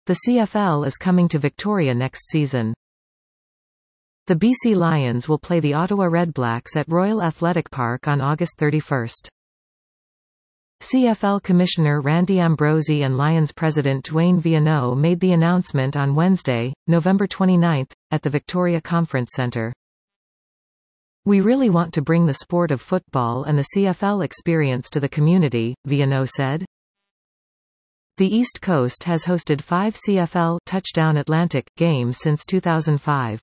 The CFL is coming to Victoria next season. The BC Lions will play the Ottawa Redblacks at Royal Athletic Park on August 31. CFL Commissioner Randy Ambrosie and Lions President Dwayne Vienneau made the announcement on Wednesday, November 29, at the Victoria Conference Centre. "We really want to bring the sport of football and the CFL experience to the community," Vienneau said. The East Coast has hosted 5 CFL Touchdown Atlantic games since 2005.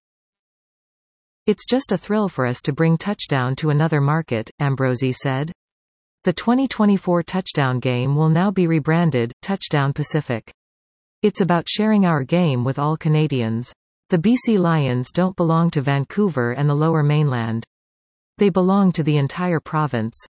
"It's just a thrill for us to bring Touchdown to another market," Ambrosie said. The 2024 Touchdown game will now be rebranded Touchdown Pacific. "It's about sharing our game with all Canadians. The BC Lions don't belong to Vancouver and the Lower Mainland. They belong to the entire province."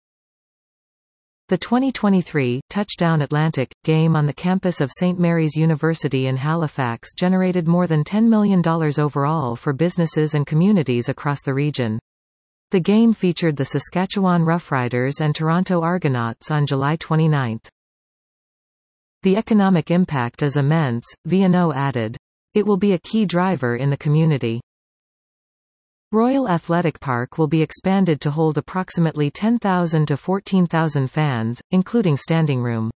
The 2023 Touchdown Atlantic game on the campus of St. Mary's University in Halifax generated more than $10 million overall for businesses and communities across the region. The game featured the Saskatchewan Roughriders and Toronto Argonauts on July 29. "The economic impact is immense," Vienneau added. "It will be a key driver in the community." Royal Athletic Park will be expanded to hold approximately 10,000 to 14,000 fans, including standing room.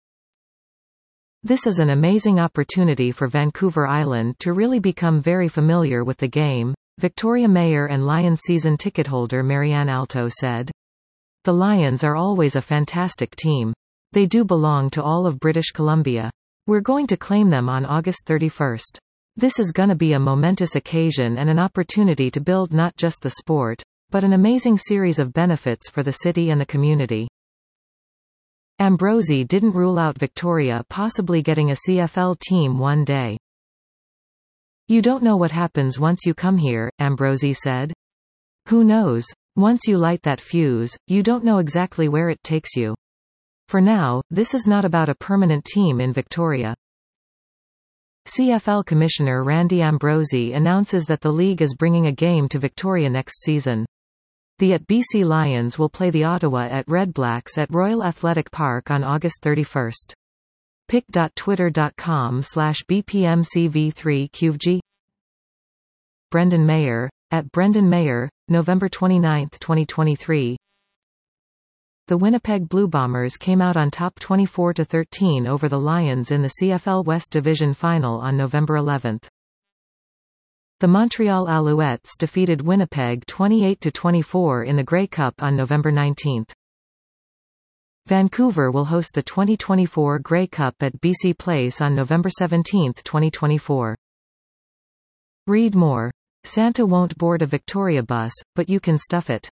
"This is an amazing opportunity for Vancouver Island to really become very familiar with the game," Victoria Mayor and Lions season ticket holder Marianne Alto said. "The Lions are always a fantastic team. They do belong to all of British Columbia. We're going to claim them on August 31. This is gonna be a momentous occasion and an opportunity to build not just the sport, but an amazing series of benefits for the city and the community." Ambrosie didn't rule out Victoria possibly getting a CFL team one day. "You don't know what happens once you come here," Ambrosie said. "Who knows? Once you light that fuse, you don't know exactly where it takes you. For now, this is not about a permanent team in Victoria." CFL Commissioner Randy Ambrosie announces that the league is bringing a game to Victoria next season. The BC Lions will play the Ottawa at Redblacks at Royal Athletic Park on August 31. pic.twitter.com/bpmcv3qvg. Brendan Mayer, @BrendanMayer, November 29, 2023. The Winnipeg Blue Bombers came out on top 24-13 over the Lions in the CFL West Division Final on November 11. The Montreal Alouettes defeated Winnipeg 28-24 in the Grey Cup on November 19. Vancouver will host the 2024 Grey Cup at BC Place on November 17, 2024. Read more. Santa won't board a Victoria bus, but you can stuff it.